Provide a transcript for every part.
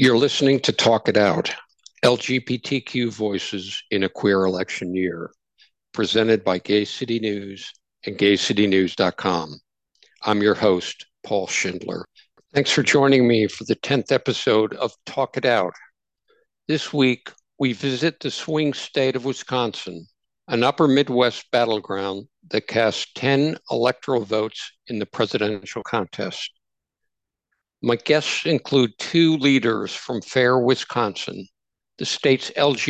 You're listening to Talk It Out, LGBTQ Voices in a Queer Election Year, presented by Gay City News and gaycitynews.com. I'm your host, Paul Schindler. Thanks for joining me for the 10th episode of Talk It Out. This week, we visit the swing state of Wisconsin, an upper Midwest battleground that casts 10 electoral votes in the presidential contest. My guests include two leaders from FAIR Wisconsin, the state's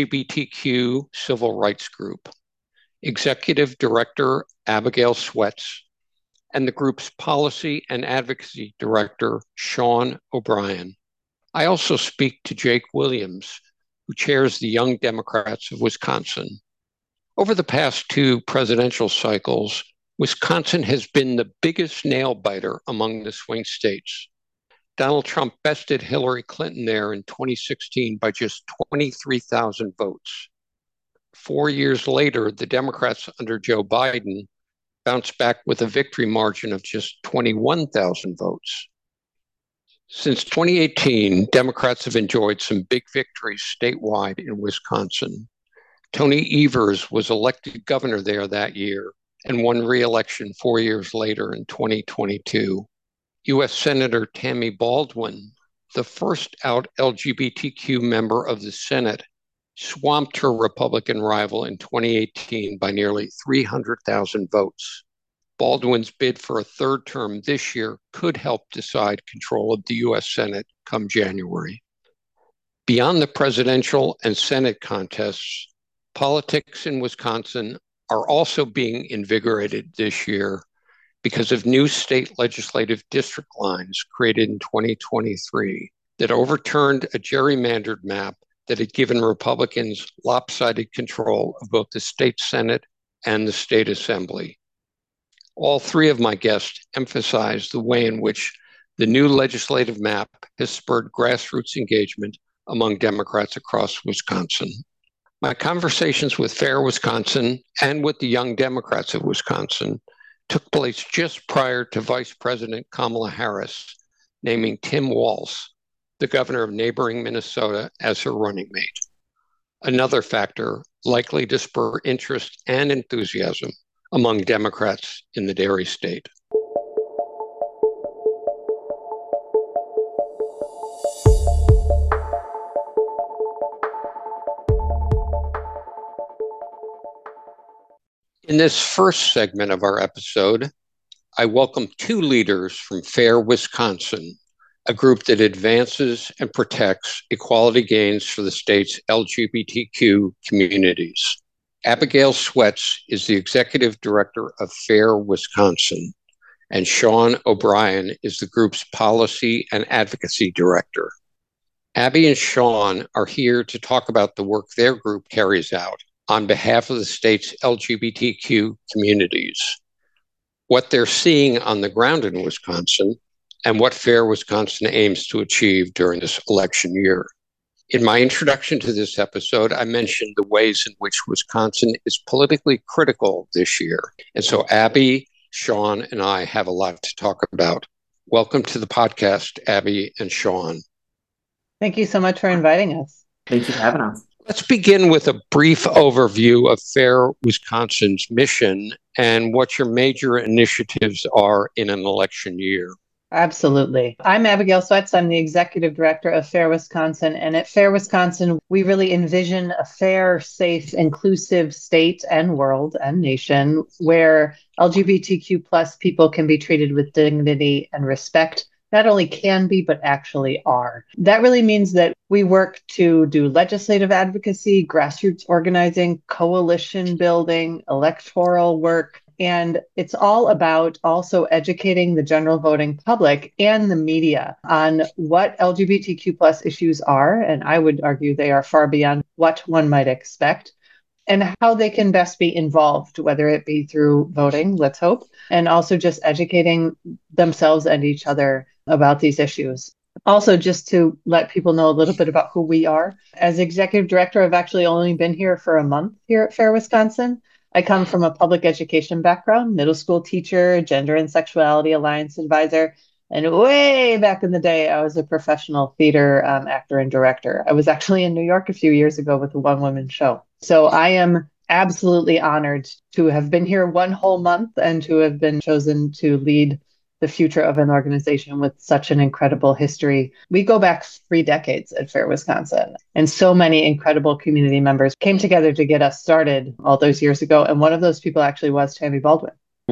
LGBTQ civil rights group, Executive Director Abigail Sweats, and the group's Policy and Advocacy Director, Sean O'Brien. I also speak to Jake Williams, who chairs the Young Democrats of Wisconsin. Over the past two presidential cycles, Wisconsin has been the biggest nail biter among the swing states. Donald Trump bested Hillary Clinton there in 2016 by just 23,000 votes. 4 years later, the Democrats under Joe Biden bounced back with a victory margin of just 21,000 votes. Since 2018, Democrats have enjoyed some big victories statewide in Wisconsin. Tony Evers was elected governor there that year and won re-election 4 years later in 2022. U.S. Senator Tammy Baldwin, the first out LGBTQ member of the Senate, swamped her Republican rival in 2018 by nearly 300,000 votes. Baldwin's bid for a third term this year could help decide control of the U.S. Senate come January. Beyond the presidential and Senate contests, politics in Wisconsin are also being invigorated this year because of new state legislative district lines created in 2023 that overturned a gerrymandered map that had given Republicans lopsided control of both the state Senate and the state Assembly. All three of my guests emphasized the way in which the new legislative map has spurred grassroots engagement among Democrats across Wisconsin. My conversations with FAIR Wisconsin and with the Young Democrats of Wisconsin took place just prior to Vice President Kamala Harris naming Tim Walz, the governor of neighboring Minnesota, as her running mate. Another factor likely to spur interest and enthusiasm among Democrats in the Dairy State. In this first segment of our episode, I welcome two leaders from FAIR Wisconsin, a group that advances and protects equality gains for the state's LGBTQ communities. Abigail Sweats is the Executive Director of FAIR Wisconsin, and Sean O'Brien is the group's Policy and Advocacy Director. Abby and Sean are here to talk about the work their group carries out on behalf of the state's LGBTQ communities, what they're seeing on the ground in Wisconsin, and what FAIR Wisconsin aims to achieve during this election year. In my introduction to this episode, I mentioned the ways in which Wisconsin is politically critical this year. And so Abby, Sean, and I have a lot to talk about. Welcome to the podcast, Abby and Sean. Thank you so much for inviting us. Thank you for having us. Let's begin with a brief overview of FAIR Wisconsin's mission and what your major initiatives are in an election year. Absolutely. I'm Abigail Sweats. I'm the Executive Director of FAIR Wisconsin. And at FAIR Wisconsin, we really envision a fair, safe, inclusive state and world and nation where LGBTQ plus people can be treated with dignity and respect. Not only can be, but actually are. That really means that we work to do legislative advocacy, grassroots organizing, coalition building, electoral work. And it's all about also educating the general voting public and the media on what LGBTQ plus issues are. And I would argue they are far beyond what one might expect, and how they can best be involved, whether it be through voting, let's hope, and also just educating themselves and each other about these issues. Also, just to let people know a little bit about who we are. As executive director, I've actually only been here for a month here at FAIR Wisconsin. I come from a public education background, middle school teacher, gender and sexuality alliance advisor, And way back in the day, I was a professional theater actor and director. I was actually in New York a few years ago with a one-woman show. So I am absolutely honored to have been here one whole month and to have been chosen to lead the future of an organization with such an incredible history. We go back 3 decades at Fair Wisconsin, and so many incredible community members came together to get us started all those years ago. And one of those people actually was Tammy Baldwin.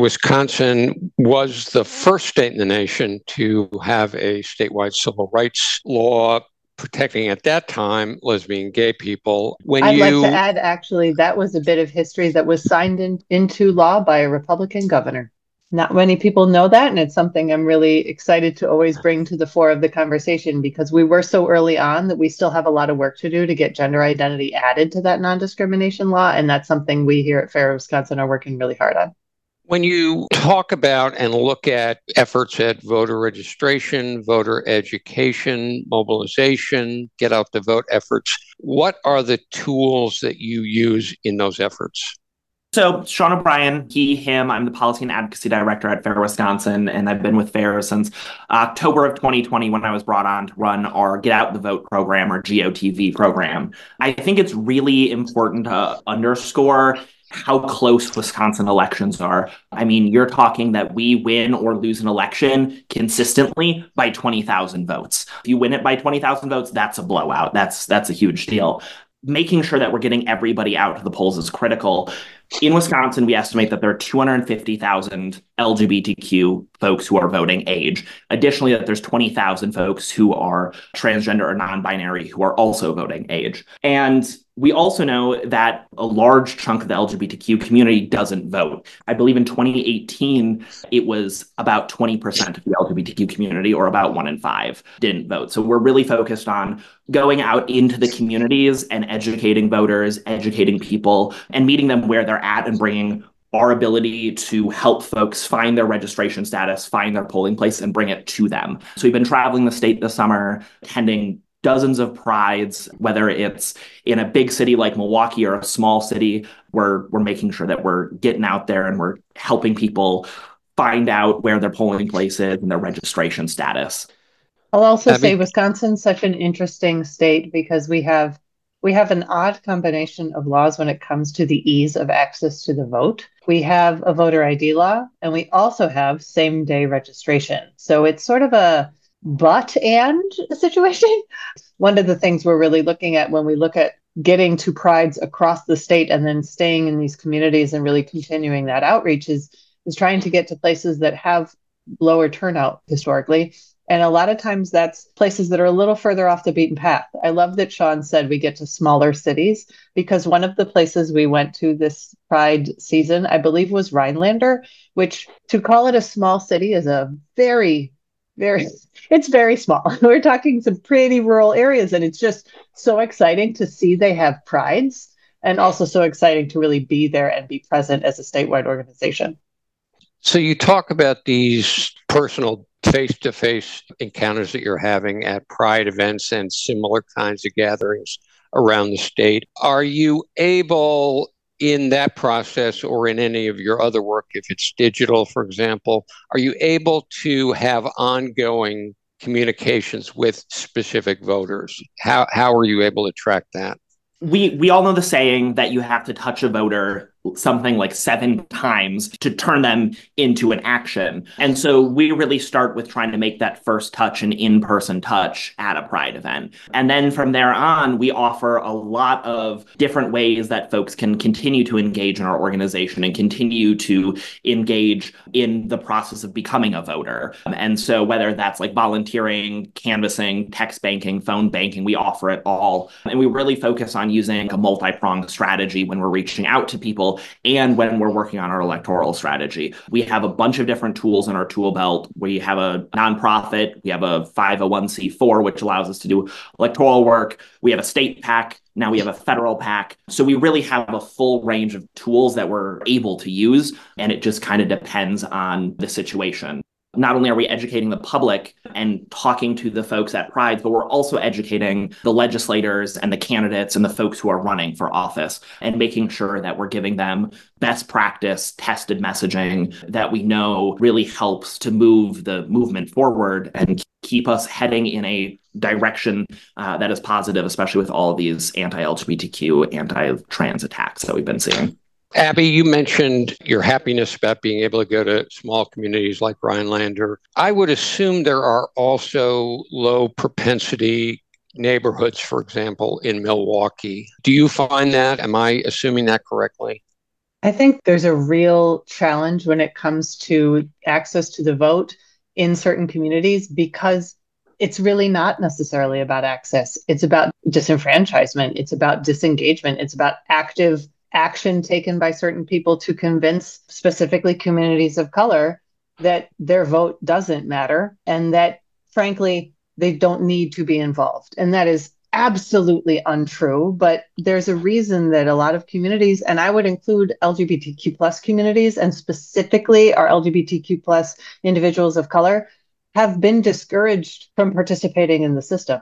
Wisconsin was the first state in the nation to have a statewide civil rights law protecting at that time lesbian gay people. I'd like to add, actually, that was a bit of history that was signed into law by a Republican governor. Not many people know that, and it's something I'm really excited to always bring to the fore of the conversation because we were so early on that we still have a lot of work to do to get gender identity added to that non-discrimination law, and that's something we here at Fair Wisconsin are working really hard on. When you talk about and look at efforts at voter registration, voter education, mobilization, get out the vote efforts, what are the tools that you use in those efforts? So Sean O'Brien, he, him, I'm the policy and advocacy director at Fair Wisconsin, and I've been with Fair since October of 2020 when I was brought on to run our Get Out the Vote program, or GOTV program. I think it's really important to underscore how close Wisconsin elections are. I mean, you're talking that we win or lose an election consistently by 20,000 votes. If you win it by 20,000 votes, that's a blowout. That's a huge deal. Making sure that we're getting everybody out to the polls is critical. In Wisconsin, we estimate that there are 250,000 LGBTQ folks who are voting age. Additionally, that there's 20,000 folks who are transgender or non-binary who are also voting age. And we also know that a large chunk of the LGBTQ community doesn't vote. I believe in 2018, it was about 20% of the LGBTQ community, or about 1 in 5, didn't vote. So we're really focused on going out into the communities and educating voters, educating people, and meeting them where they're at and bringing our ability to help folks find their registration status, find their polling place, and bring it to them. So we've been traveling the state this summer, attending dozens of prides, whether it's in a big city like Milwaukee or a small city. We're making sure that we're getting out there and we're helping people find out where their polling place is and their registration status. I'll also say Wisconsin's such an interesting state because we have an odd combination of laws when it comes to the ease of access to the vote. We have a voter ID law, and we also have same-day registration. So it's sort of a but and situation. One of the things we're really looking at when we look at getting to prides across the state and then staying in these communities and really continuing that outreach is trying to get to places that have lower turnout historically. And a lot of times that's places that are a little further off the beaten path. I love that Sean said we get to smaller cities because one of the places we went to this Pride season, I believe, was Rhinelander, which to call it a small city is a it's very small. We're talking some pretty rural areas, and it's just so exciting to see they have prides and also so exciting to really be there and be present as a statewide organization. So you talk about these personal face-to-face encounters that you're having at Pride events and similar kinds of gatherings around the state. Are you able in that process or in any of your other work, if it's digital, for example, are you able to have ongoing communications with specific voters? How are you able to track that? We all know the saying that you have to touch a voter something like 7 times to turn them into an action. And so we really start with trying to make that first touch an in-person touch at a Pride event. And then from there on, we offer a lot of different ways that folks can continue to engage in our organization and continue to engage in the process of becoming a voter. And so whether that's like volunteering, canvassing, text banking, phone banking, we offer it all. And we really focus on using a multi-pronged strategy when we're reaching out to people and when we're working on our electoral strategy. We have a bunch of different tools in our tool belt. We have a nonprofit. We have a 501c4, which allows us to do electoral work. We have a state PAC. Now we have a federal PAC. So we really have a full range of tools that we're able to use, and it just kind of depends on the situation. not only are we educating the public and talking to the folks at Prides, but we're also educating the legislators and the candidates and the folks who are running for office and making sure that we're giving them best practice, tested messaging that we know really helps to move the movement forward and keep us heading in a direction that is positive, especially with all of these anti-LGBTQ, anti-trans attacks that we've been seeing. Abby, you mentioned your happiness about being able to go to small communities like Rhinelander. I would assume there are also low propensity neighborhoods, for example, in Milwaukee. Do you find that? Am I assuming that correctly? I think there's a real challenge when it comes to access to the vote in certain communities because it's really not necessarily about access. It's about disenfranchisement. It's about disengagement. It's about active action taken by certain people to convince specifically communities of color that their vote doesn't matter and that, frankly, they don't need to be involved. And that is absolutely untrue, but there's a reason that a lot of communities, and I would include LGBTQ plus communities and specifically our LGBTQ plus individuals of color, have been discouraged from participating in the system.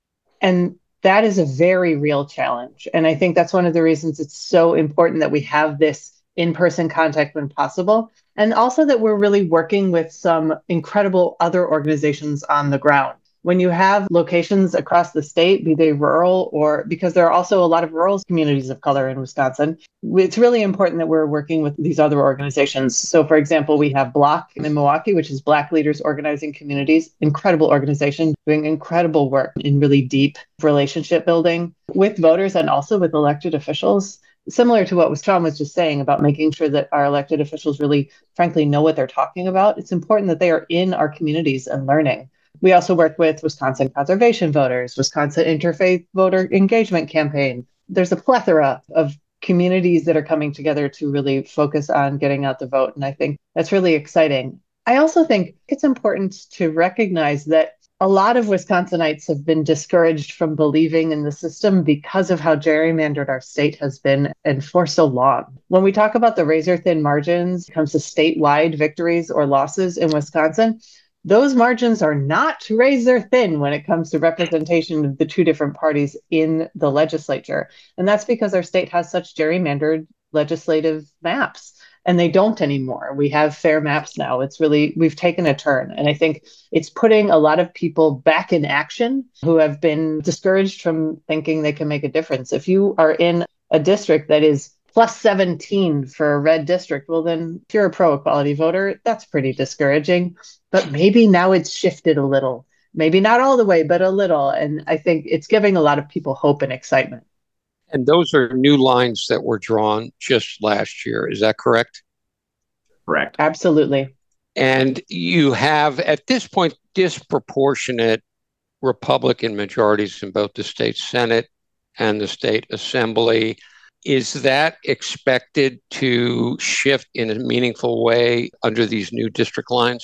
And that is a very real challenge. And I think that's one of the reasons it's so important that we have this in-person contact when possible. And also that we're really working with some incredible other organizations on the ground. When you have locations across the state, be they rural or because there are also a lot of rural communities of color in Wisconsin, it's really important that we're working with these other organizations. So, for example, we have Block in Milwaukee, which is Black Leaders Organizing Communities, incredible organization doing incredible work in really deep relationship building with voters and also with elected officials. Similar to what Sean was just saying about making sure that our elected officials really, frankly, know what they're talking about. It's important that they are in our communities and learning. We also work with Wisconsin Conservation Voters, Wisconsin Interfaith Voter Engagement Campaign. There's a plethora of communities that are coming together to really focus on getting out the vote. And I think that's really exciting. I also think it's important to recognize that a lot of Wisconsinites have been discouraged from believing in the system because of how gerrymandered our state has been and for so long. When we talk about the razor thin margins, it comes to statewide victories or losses in Wisconsin, those margins are not razor thin when it comes to representation of the two different parties in the legislature. And that's because our state has such gerrymandered legislative maps. And they don't anymore. We have fair maps now. We've taken a turn. And I think it's putting a lot of people back in action who have been discouraged from thinking they can make a difference. If you are in a district that is plus 17 for a red district, well, then if you're a pro-equality voter, that's pretty discouraging. But maybe now it's shifted a little. Maybe not all the way, but a little. And I think it's giving a lot of people hope and excitement. And those are new lines that were drawn just last year. Is that correct? Correct. Absolutely. And you have, at this point, disproportionate Republican majorities in both the state Senate and the state Assembly. Is that expected to shift in a meaningful way under these new district lines?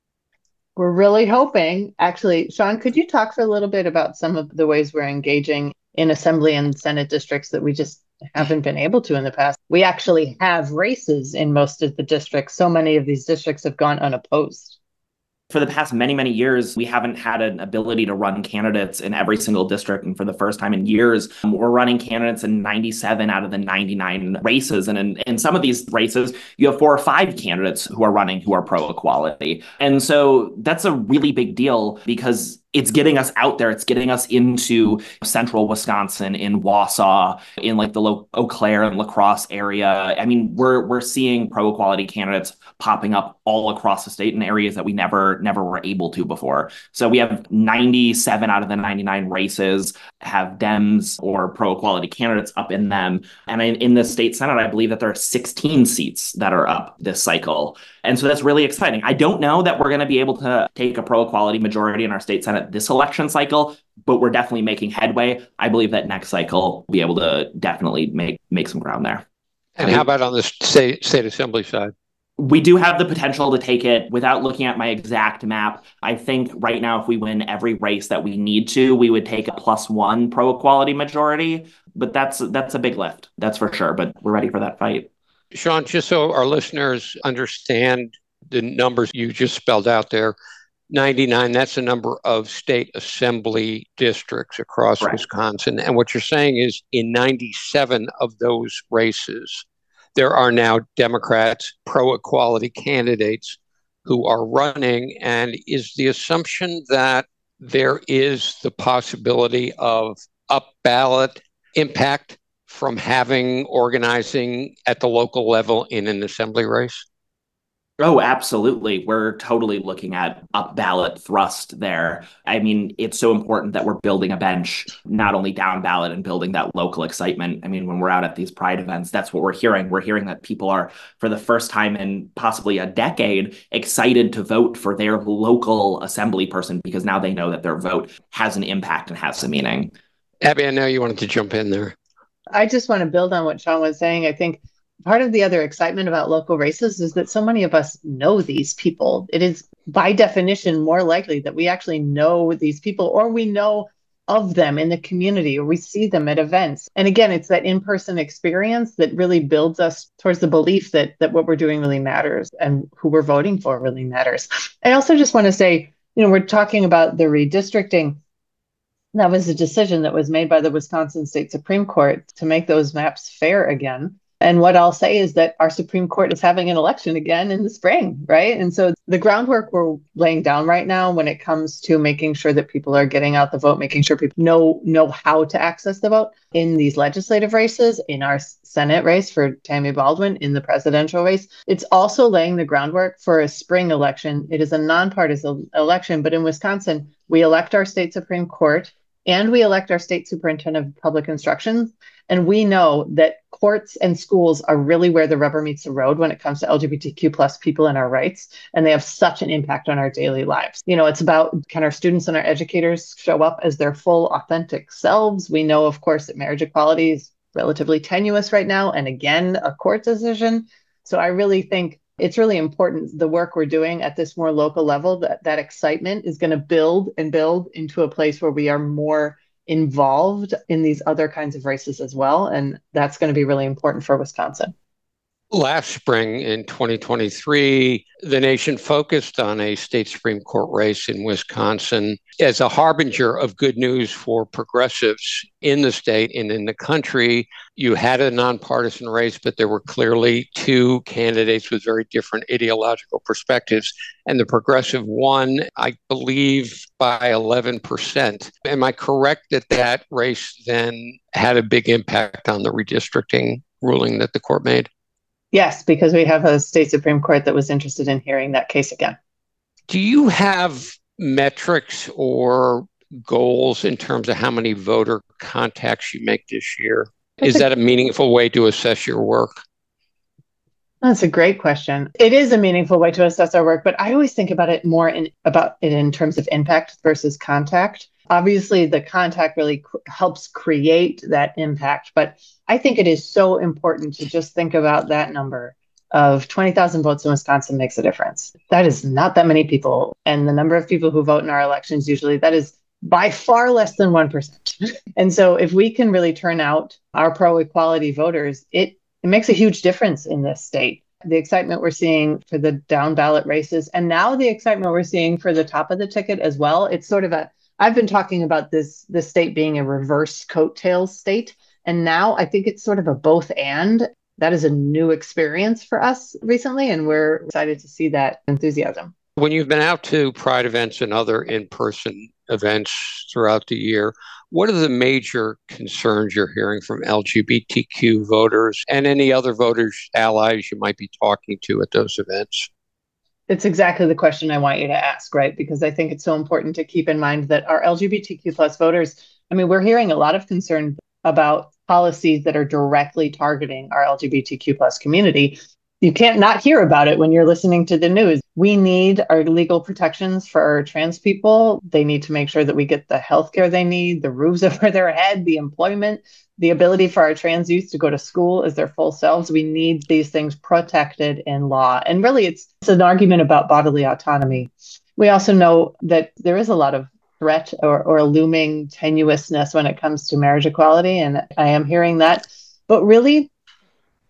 We're really hoping. Actually, Sean, could you talk for a little bit about some of the ways we're engaging in Assembly and Senate districts that we just haven't been able to in the past? We actually have races in most of the districts. So many of these districts have gone unopposed. For the past many, many years, we haven't had an ability to run candidates in every single district. And for the first time in years, we're running candidates in 97 out of the 99 races. And in some of these races, you have 4 or 5 candidates who are running who are pro-equality. And so that's a really big deal because it's getting us out there. It's getting us into central Wisconsin, in Wausau, in like the Eau Claire and La Crosse area. I mean, we're seeing pro-equality candidates popping up all across the state in areas that we never were able to before. So we have 97 out of the 99 races have Dems or pro-equality candidates up in them. And in the state Senate, I believe that there are 16 seats that are up this cycle. And so that's really exciting. I don't know that we're going to be able to take a pro-equality majority in our state Senate this election cycle, but we're definitely making headway. I believe that next cycle we'll be able to definitely make some ground there. And how about on the state Assembly side? We do have the potential to take it. Without looking at my exact map, I think right now, if we win every race that we need to, we would take a +1 pro-equality majority. But that's a big lift, that's for sure. But we're ready for that fight. Sean, just so our listeners understand the numbers you just spelled out there, 99, that's the number of state assembly districts across Correct. Wisconsin. And what you're saying is in 97 of those races, there are now Democrats, pro-equality candidates who are running. And is the assumption that there is the possibility of up ballot impact from having organizing at the local level in an assembly race? Oh, absolutely. We're totally looking at up ballot thrust there. I mean, it's so important that we're building a bench, not only down ballot and building that local excitement. I mean, when we're out at these Pride events, that's what we're hearing. We're hearing that people are, for the first time in possibly a decade, excited to vote for their local assembly person because now they know that their vote has an impact and has a meaning. Abby, I know you wanted to jump in there. I just want to build on what Sean was saying. I think part of the other excitement about local races is that so many of us know these people. It is by definition more likely that we actually know these people or we know of them in the community or we see them at events. And again, it's that in-person experience that really builds us towards the belief that what we're doing really matters and who we're voting for really matters. I also just want to say, we're talking about the redistricting. That was a decision that was made by the Wisconsin State Supreme Court to make those maps fair again. And what I'll say is that our Supreme Court is having an election again in the spring, right? And so the groundwork we're laying down right now when it comes to making sure that people are getting out the vote, making sure people know how to access the vote in these legislative races, in our Senate race for Tammy Baldwin, in the presidential race. It's also laying the groundwork for a spring election. It is a nonpartisan election, but in Wisconsin, we elect our state Supreme Court and we elect our state superintendent of public instruction. And we know that courts and schools are really where the rubber meets the road when it comes to LGBTQ plus people and our rights. And they have such an impact on our daily lives. It's about, can our students and our educators show up as their full authentic selves? We know, of course, that marriage equality is relatively tenuous right now. And again, a court decision. So I really think it's really important, the work we're doing at this more local level, that excitement is going to build and build into a place where we are more involved in these other kinds of races as well. And that's going to be really important for Wisconsin. Last spring in 2023, the nation focused on a state Supreme Court race in Wisconsin as a harbinger of good news for progressives in the state and in the country. You had a nonpartisan race, but there were clearly two candidates with very different ideological perspectives. And the progressive won, I believe, by 11%. Am I correct that that race then had a big impact on the redistricting ruling that the court made? Yes, because we have a state Supreme Court that was interested in hearing that case again. Do you have metrics or goals in terms of how many voter contacts you make this year? Is that a meaningful way to assess your work? That's a great question. It is a meaningful way to assess our work, but I always think about it more in terms of impact versus contact. Obviously, the contact really helps create that impact, but I think it is so important to just think about that number of 20,000 votes in Wisconsin makes a difference. That is not that many people. And the number of people who vote in our elections, usually that is by far less than 1%. And so if we can really turn out our pro-equality voters, it makes a huge difference in this state. The excitement we're seeing for the down ballot races, and now the excitement we're seeing for the top of the ticket as well. It's sort of I've been talking about this state being a reverse coattails state. And now I think it's sort of a both and. That is a new experience for us recently, and we're excited to see that enthusiasm. When you've been out to Pride events and other in-person events throughout the year, what are the major concerns you're hearing from LGBTQ voters and any other voters, allies you might be talking to at those events? It's exactly the question I want you to ask, right? Because I think it's so important to keep in mind that our LGBTQ plus voters, we're hearing a lot of concern about policies that are directly targeting our LGBTQ plus community. You can't not hear about it when you're listening to the news. We need our legal protections for our trans people. They need to make sure that we get the healthcare they need, the roofs over their head, the employment, the ability for our trans youth to go to school as their full selves. We need these things protected in law. And really, it's an argument about bodily autonomy. We also know that there is a lot of threat or looming tenuousness when it comes to marriage equality. And I am hearing that. But really,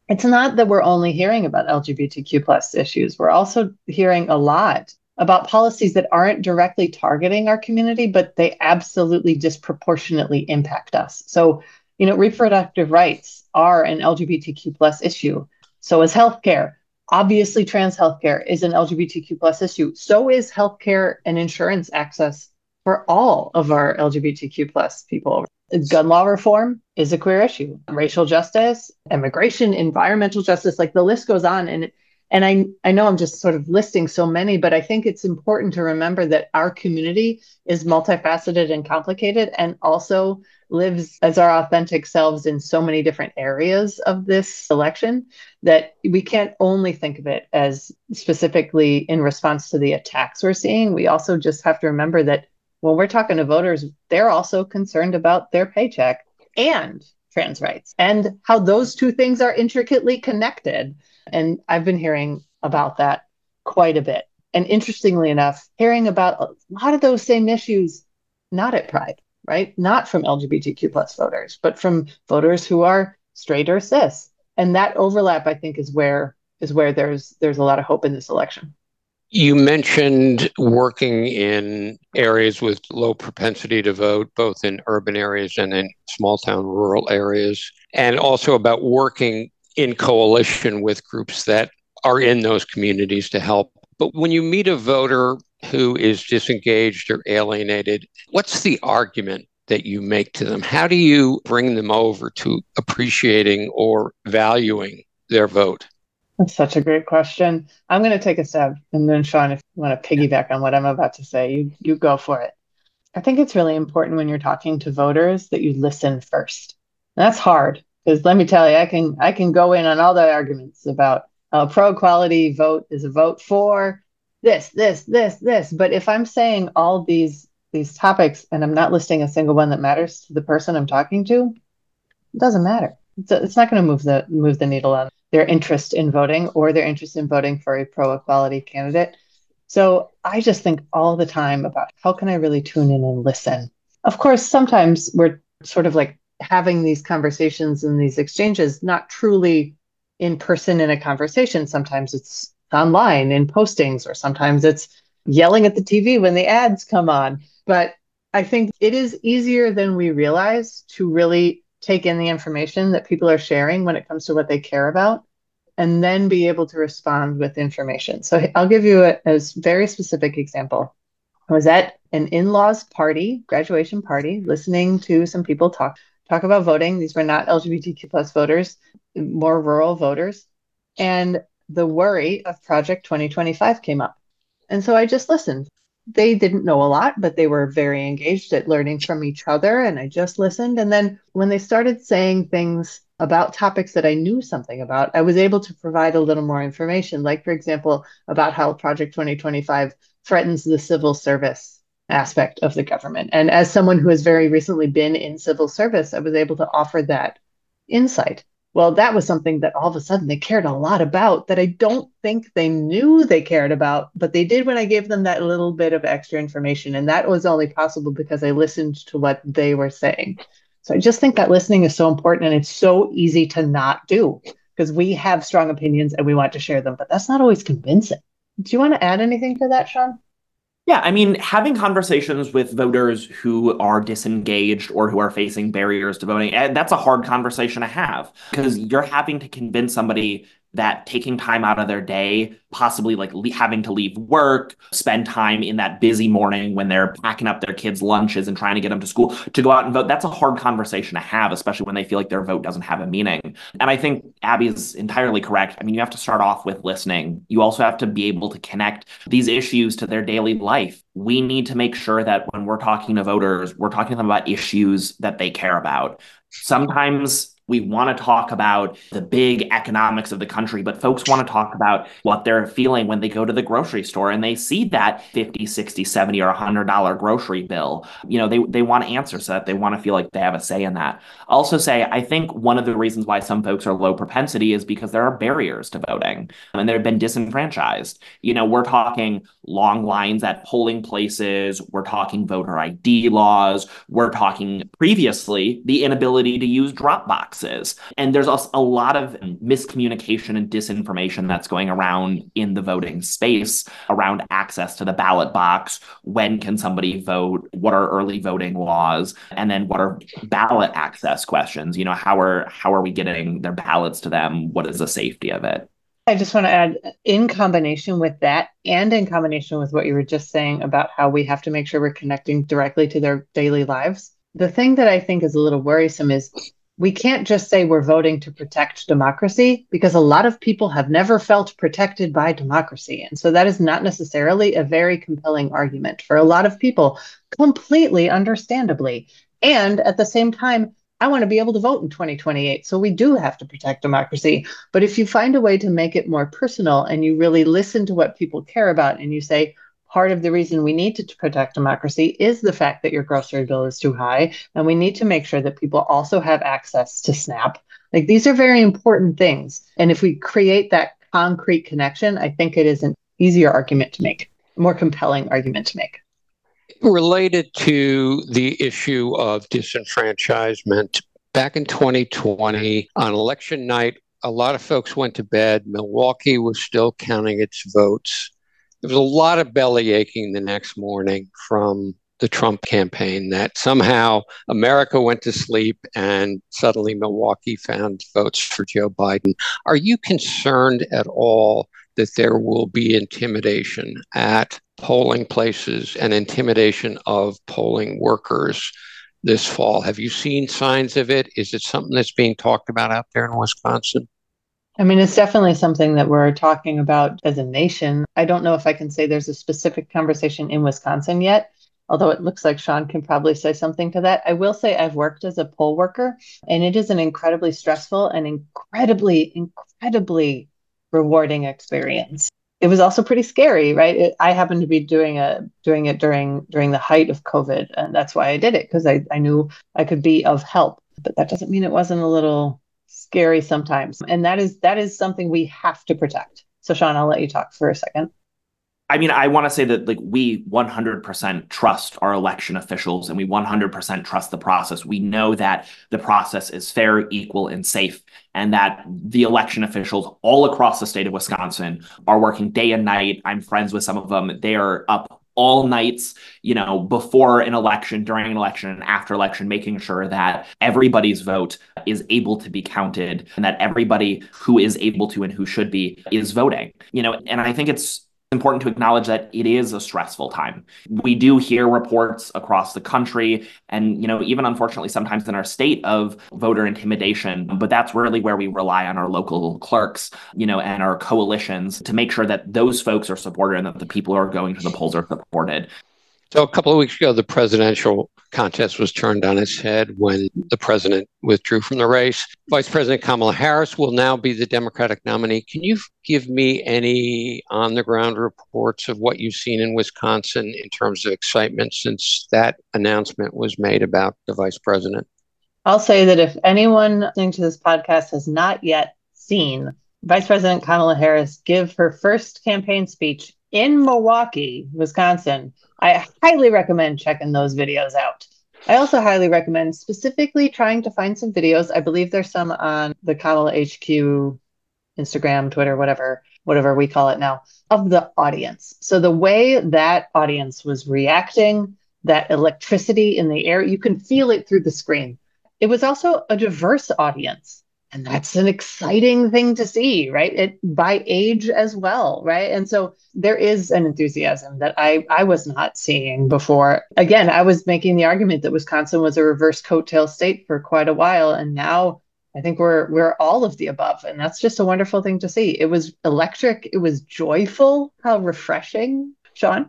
It's not that we're only hearing about LGBTQ plus issues. We're also hearing a lot about policies that aren't directly targeting our community, but they absolutely disproportionately impact us. So, reproductive rights are an LGBTQ plus issue. So is healthcare. Obviously, trans healthcare is an LGBTQ plus issue. So is healthcare and insurance access for all of our LGBTQ plus people. Gun law reform is a queer issue. Racial justice, immigration, environmental justice, like the list goes on. And I know I'm just sort of listing so many, but I think it's important to remember that our community is multifaceted and complicated and also lives as our authentic selves in so many different areas of this election that we can't only think of it as specifically in response to the attacks we're seeing. We also just have to remember that when we're talking to voters, they're also concerned about their paycheck and trans rights and how those two things are intricately connected. And I've been hearing about that quite a bit. And interestingly enough, hearing about a lot of those same issues, not at Pride, right? Not from LGBTQ plus voters, but from voters who are straight or cis. And that overlap, I think, is where there's a lot of hope in this election. You mentioned working in areas with low propensity to vote, both in urban areas and in small town rural areas, and also about working in coalition with groups that are in those communities to help. But when you meet a voter who is disengaged or alienated, what's the argument that you make to them? How do you bring them over to appreciating or valuing their vote? That's such a great question. I'm going to take a stab. And then, Sean, if you want to piggyback on what I'm about to say, you go for it. I think it's really important when you're talking to voters that you listen first. And that's hard because let me tell you, I can go in on all the arguments about a pro-equality vote is a vote for this, this, this, this. But if I'm saying all these topics and I'm not listing a single one that matters to the person I'm talking to, it doesn't matter. It's not going to move the needle on their interest in voting or their interest in voting for a pro-equality candidate. So I just think all the time about how can I really tune in and listen? Of course, sometimes we're sort of like having these conversations and these exchanges, not truly in person in a conversation. Sometimes it's online in postings, or sometimes it's yelling at the TV when the ads come on. But I think it is easier than we realize to really take in the information that people are sharing when it comes to what they care about, and then be able to respond with information. So I'll give you a very specific example. I was at an in-laws party, graduation party, listening to some people talk about voting. These were not LGBTQ plus voters, more rural voters. And the worry of Project 2025 came up. And so I just listened. They didn't know a lot, but they were very engaged at learning from each other. And I just listened. And then when they started saying things about topics that I knew something about, I was able to provide a little more information, like, for example, about how Project 2025 threatens the civil service aspect of the government. And as someone who has very recently been in civil service, I was able to offer that insight. Well, that was something that all of a sudden they cared a lot about that I don't think they knew they cared about, but they did when I gave them that little bit of extra information. And that was only possible because I listened to what they were saying. So I just think that listening is so important, and it's so easy to not do because we have strong opinions and we want to share them, but that's not always convincing. Do you want to add anything to that, Sean? Yeah, I mean, having conversations with voters who are disengaged or who are facing barriers to voting, that's a hard conversation to have because you're having to convince somebody that taking time out of their day, possibly like having to leave work, spend time in that busy morning when they're packing up their kids' lunches and trying to get them to school to go out and vote, that's a hard conversation to have, especially when they feel like their vote doesn't have a meaning. And I think Abby is entirely correct. I mean, you have to start off with listening. You also have to be able to connect these issues to their daily life. We need to make sure that when we're talking to voters, we're talking to them about issues that they care about. Sometimes we want to talk about the big economics of the country, but folks want to talk about what they're feeling when they go to the grocery store and they see that 50, 60, 70, or $100 grocery bill. They want answers to that. They want to feel like they have a say in that. I'll also say, I think one of the reasons why some folks are low propensity is because there are barriers to voting and they've been disenfranchised. We're talking long lines at polling places. We're talking voter ID laws. We're talking previously the inability to use Dropbox boxes. And there's also a lot of miscommunication and disinformation that's going around in the voting space around access to the ballot box. When can somebody vote? What are early voting laws? And then what are ballot access questions? How are we getting their ballots to them? What is the safety of it? I just want to add, in combination with that, and in combination with what you were just saying about how we have to make sure we're connecting directly to their daily lives, the thing that I think is a little worrisome is we can't just say we're voting to protect democracy, because a lot of people have never felt protected by democracy. And so that is not necessarily a very compelling argument for a lot of people, completely understandably. And at the same time, I want to be able to vote in 2028. So we do have to protect democracy. But if you find a way to make it more personal and you really listen to what people care about, and you say, part of the reason we need to protect democracy is the fact that your grocery bill is too high, and we need to make sure that people also have access to SNAP. Like, these are very important things. And if we create that concrete connection, I think it is an easier argument to make, a more compelling argument to make. Related to the issue of disenfranchisement, back in 2020, on election night, a lot of folks went to bed. Milwaukee was still counting its votes. There was a lot of belly aching the next morning from the Trump campaign that somehow America went to sleep and suddenly Milwaukee found votes for Joe Biden. Are you concerned at all that there will be intimidation at polling places and intimidation of polling workers this fall? Have you seen signs of it? Is it something that's being talked about out there in Wisconsin? I mean, it's definitely something that we're talking about as a nation. I don't know if I can say there's a specific conversation in Wisconsin yet, although it looks like Sean can probably say something to that. I will say I've worked as a poll worker, and it is an incredibly stressful and incredibly rewarding experience. It was also pretty scary, right? I happened to be doing it during the height of COVID, and that's why I did it, because I knew I could be of help. But that doesn't mean it wasn't a little scary sometimes. And that is something we have to protect. So Sean, I'll let you talk for a second. I mean, I want to say that we 100% trust our election officials, and we 100% trust the process. We know that the process is fair, equal, and safe, and that the election officials all across the state of Wisconsin are working day and night. I'm friends with some of them. They are up all nights, before an election, during an election, and after election, making sure that everybody's vote is able to be counted, and that everybody who is able to and who should be is voting. And I think it's important to acknowledge that it is a stressful time. We do hear reports across the country and, even unfortunately sometimes in our state, of voter intimidation, but that's really where we rely on our local clerks, and our coalitions to make sure that those folks are supported and that the people who are going to the polls are supported. So a couple of weeks ago, the presidential contest was turned on its head when the president withdrew from the race. Vice President Kamala Harris will now be the Democratic nominee. Can you give me any on-the-ground reports of what you've seen in Wisconsin in terms of excitement since that announcement was made about the vice president? I'll say that if anyone listening to this podcast has not yet seen Vice President Kamala Harris give her first campaign speech in Milwaukee, Wisconsin, I highly recommend checking those videos out. I also highly recommend specifically trying to find some videos. I believe there's some on the Kamala HQ Instagram, Twitter, whatever we call it now, of the audience. So the way that audience was reacting, that electricity in the air, you can feel it through the screen. It was also a diverse audience. And that's an exciting thing to see, right? By age as well, right? And so there is an enthusiasm that I was not seeing before. Again, I was making the argument that Wisconsin was a reverse coattail state for quite a while. And now I think we're all of the above. And that's just a wonderful thing to see. It was electric. It was joyful. How refreshing. Sean?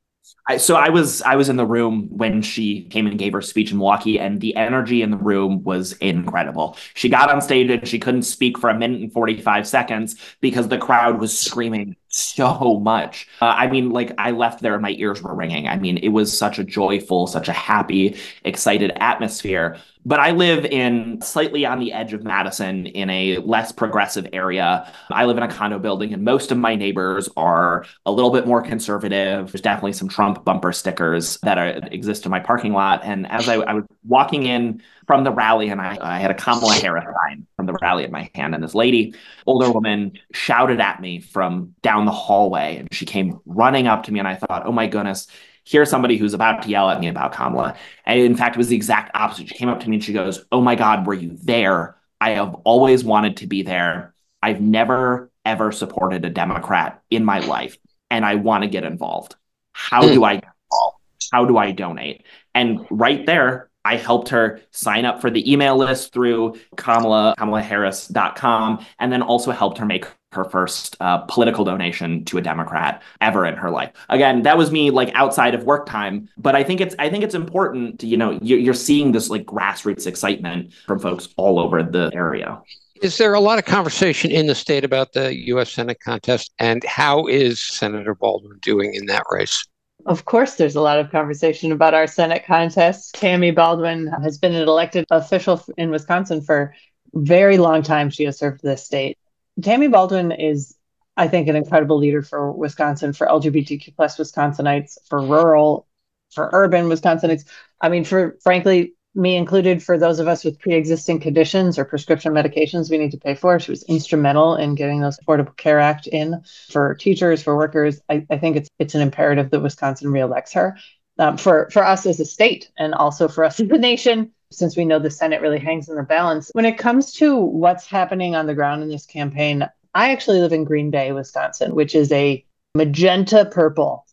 So I was in the room when she came and gave her speech in Milwaukee, and the energy in the room was incredible. She got on stage and she couldn't speak for 1 minute and 45 seconds because the crowd was screaming so much. I mean, like I left there and my ears were ringing. I mean, it was such a joyful, such a happy, excited atmosphere. But I live in slightly on the edge of Madison in a less progressive area. I live in a condo building, and most of my neighbors are a little bit more conservative. There's definitely some Trump bumper stickers that exist in my parking lot. And as I was walking in from the rally, and I had a Kamala Harris sign from the rally in my hand, and this lady, older woman, shouted at me from down the hallway, and she came running up to me, and I thought, oh my goodness, here's somebody who's about to yell at me about Kamala. And in fact, it was the exact opposite. She came up to me and she goes, oh my God, were you there? I have always wanted to be there. I've never, ever supported a Democrat in my life, and I want to get involved. How do I get involved? How do I donate? And right there, I helped her sign up for the email list through KamalaHarris.com, and then also helped her make her first political donation to a Democrat ever in her life. Again, that was me like outside of work time, but I think it's important to, you're seeing this like grassroots excitement from folks all over the area. Is there a lot of conversation in the state about the U.S. Senate contest, and how is Senator Baldwin doing in that race? Of course, there's a lot of conversation about our Senate contest. Tammy Baldwin has been an elected official in Wisconsin for a very long time. She has served this state. Tammy Baldwin is, I think, an incredible leader for Wisconsin, for LGBTQ plus Wisconsinites, for rural, for urban Wisconsinites. I mean, frankly, me included, for those of us with pre-existing conditions or prescription medications we need to pay for. She was instrumental in getting those Affordable Care Act in for teachers, for workers. I think it's an imperative that Wisconsin reelects her for us as a state, and also for us as a nation, since we know the Senate really hangs in the balance. When it comes to what's happening on the ground in this campaign, I actually live in Green Bay, Wisconsin, which is a magenta purple,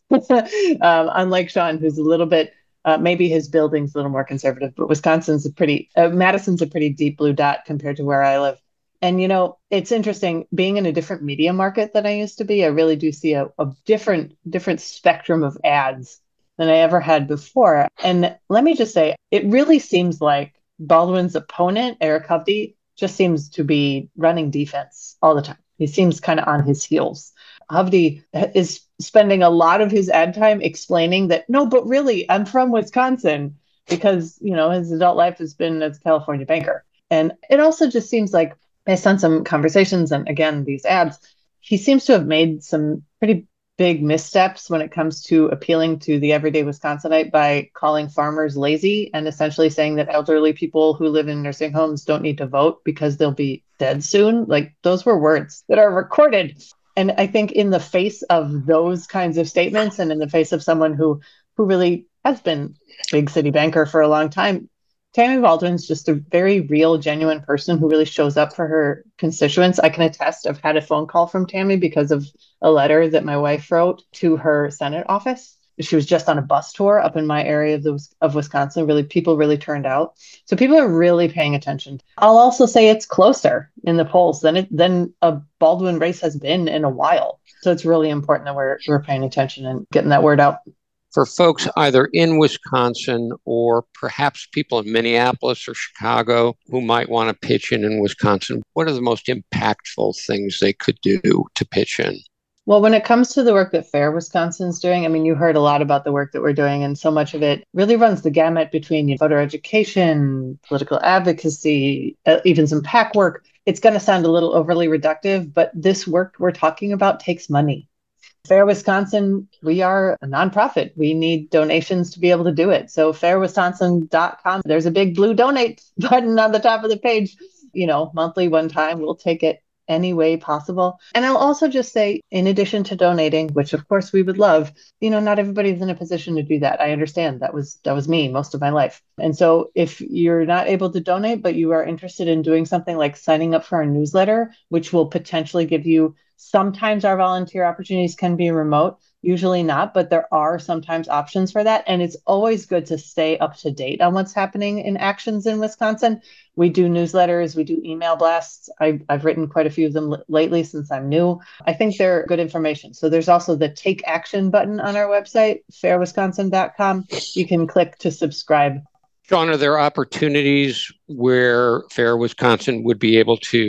unlike Sean, who's a little bit maybe his building's a little more conservative, but Madison's a pretty deep blue dot compared to where I live. And, it's interesting being in a different media market than I used to be. I really do see a different spectrum of ads than I ever had before. And let me just say, it really seems like Baldwin's opponent, Eric Hovde, just seems to be running defense all the time. He seems kind of on his heels. Hovde is spending a lot of his ad time explaining that, no, but really, I'm from Wisconsin, because, his adult life has been as a California banker. And it also just seems like, based on some conversations and, again, these ads, he seems to have made some pretty big missteps when it comes to appealing to the everyday Wisconsinite by calling farmers lazy and essentially saying that elderly people who live in nursing homes don't need to vote because they'll be dead soon. Like, those were words that are recorded. And I think in the face of those kinds of statements, and in the face of someone who really has been a big city banker for a long time, Tammy Baldwin's just a very real, genuine person who really shows up for her constituents. I can attest, I've had a phone call from Tammy because of a letter that my wife wrote to her Senate office. She was just on a bus tour up in my area of Wisconsin. People really turned out. So people are really paying attention. I'll also say it's closer in the polls than a Baldwin race has been in a while. So it's really important that we're paying attention and getting that word out. For folks either in Wisconsin or perhaps people in Minneapolis or Chicago who might want to pitch in Wisconsin, what are the most impactful things they could do to pitch in? Well, when it comes to the work that Fair Wisconsin's doing, I mean, you heard a lot about the work that we're doing, and so much of it really runs the gamut between voter education, political advocacy, even some PAC work. It's going to sound a little overly reductive, but this work we're talking about takes money. Fair Wisconsin, we are a nonprofit. We need donations to be able to do it. So fairwisconsin.com, there's a big blue donate button on the top of the page. Monthly, one time, we'll take it any way possible. And I'll also just say, in addition to donating, which of course we would love, not everybody's in a position to do that. I understand that was me most of my life. And so if you're not able to donate, but you are interested in doing something like signing up for our newsletter, which will potentially give you, sometimes our volunteer opportunities can be remote, usually not, but there are sometimes options for that. And it's always good to stay up to date on what's happening in actions in Wisconsin. We do newsletters, we do email blasts. I've written quite a few of them lately since I'm new. I think they're good information. So there's also the Take Action button on our website, fairwisconsin.com. You can click to subscribe. Sean, are there opportunities where Fair Wisconsin would be able to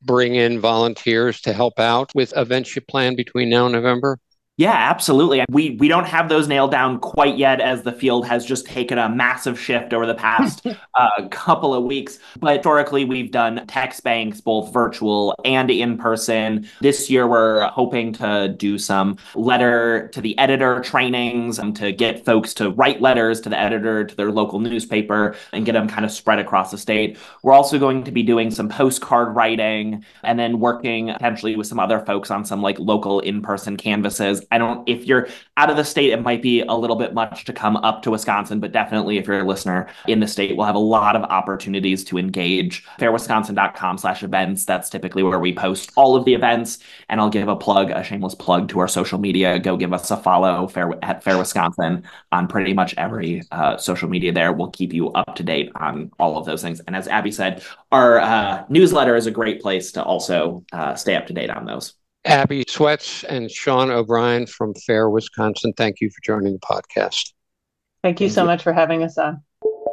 bring in volunteers to help out with events you plan between now and November? Yeah, absolutely. We don't have those nailed down quite yet, as the field has just taken a massive shift over the past couple of weeks. But historically, we've done text banks, both virtual and in person. This year, we're hoping to do some letter to the editor trainings to get folks to write letters to the editor, to their local newspaper, and get them kind of spread across the state. We're also going to be doing some postcard writing and then working potentially with some other folks on some like local in-person canvases. If you're out of the state, it might be a little bit much to come up to Wisconsin, but definitely if you're a listener in the state, we'll have a lot of opportunities to engage. fairwisconsin.com/events. That's typically where we post all of the events. And I'll give a shameless plug to our social media. Go give us a follow at Fair Wisconsin on pretty much every social media there. We'll keep you up to date on all of those things. And as Abby said, our newsletter is a great place to also stay up to date on those. Abby Sweats and Sean O'Brien from Fair Wisconsin, thank you for joining the podcast. Thank you so much for having us on.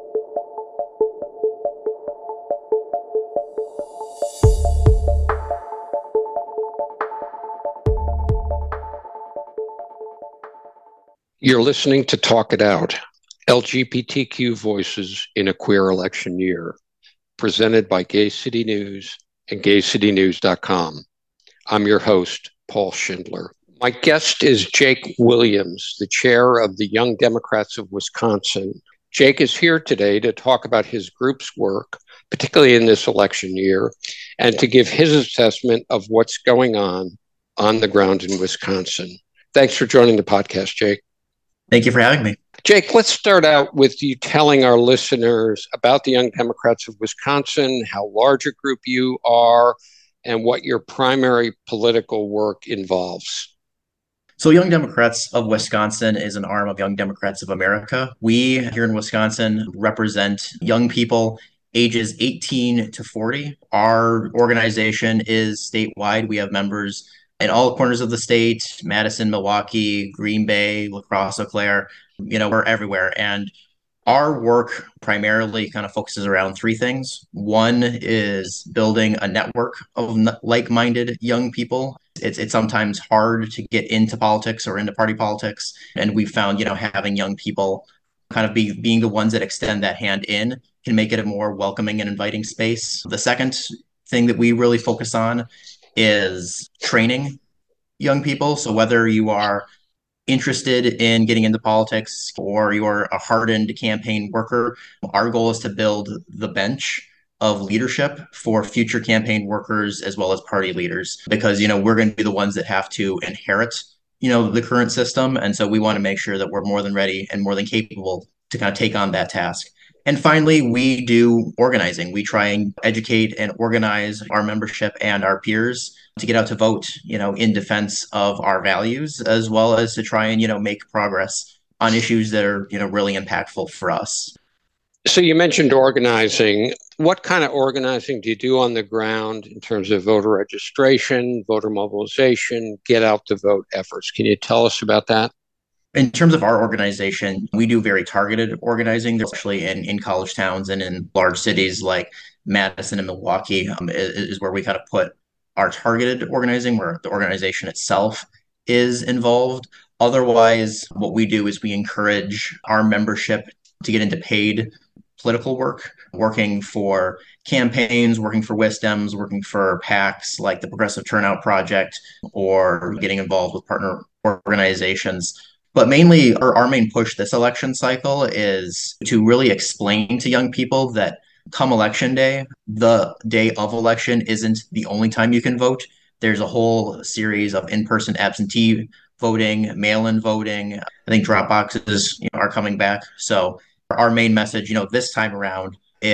You're listening to Talk It Out, LGBTQ Voices in a Queer Election Year, presented by Gay City News and gaycitynews.com. I'm your host, Paul Schindler. My guest is Jake Williams, the chair of the Young Democrats of Wisconsin. Jake is here today to talk about his group's work, particularly in this election year, and to give his assessment of what's going on the ground in Wisconsin. Thanks for joining the podcast, Jake. Thank you for having me. Jake, let's start out with you telling our listeners about the Young Democrats of Wisconsin, how large a group you are, and what your primary political work involves. So Young Democrats of Wisconsin is an arm of Young Democrats of America. We here in Wisconsin represent young people ages 18 to 40. Our organization is statewide. We have members in all corners of the state: Madison, Milwaukee, Green Bay, La Crosse, Eau Claire. We're everywhere. And our work primarily kind of focuses around three things. One is building a network of like-minded young people. It's sometimes hard to get into politics or into party politics. And we found, having young people kind of being the ones that extend that hand in can make it a more welcoming and inviting space. The second thing that we really focus on is training young people. So whether you are interested in getting into politics or you're a hardened campaign worker, our goal is to build the bench of leadership for future campaign workers as well as party leaders, because we're going to be the ones that have to inherit the current system. And so we want to make sure that we're more than ready and more than capable to kind of take on that task. And finally, we do organizing. We try and educate and organize our membership and our peers to get out to vote, in defense of our values, as well as to try and, make progress on issues that are, really impactful for us. So you mentioned organizing. What kind of organizing do you do on the ground in terms of voter registration, voter mobilization, get out the vote efforts? Can you tell us about that? In terms of our organization, we do very targeted organizing, especially in college towns and in large cities like Madison and Milwaukee is where we kind of put our targeted organizing, where the organization itself is involved. Otherwise, what we do is we encourage our membership to get into paid political work, working for campaigns, working for WISDEMs, working for PACs like the Progressive Turnout Project, or getting involved with partner organizations. But mainly, our main push this election cycle is to really explain to young people that come election day, the day of election isn't the only time you can vote. There's a whole series of in-person absentee voting, mail-in voting. I think drop boxes are coming back. So our main message, this time around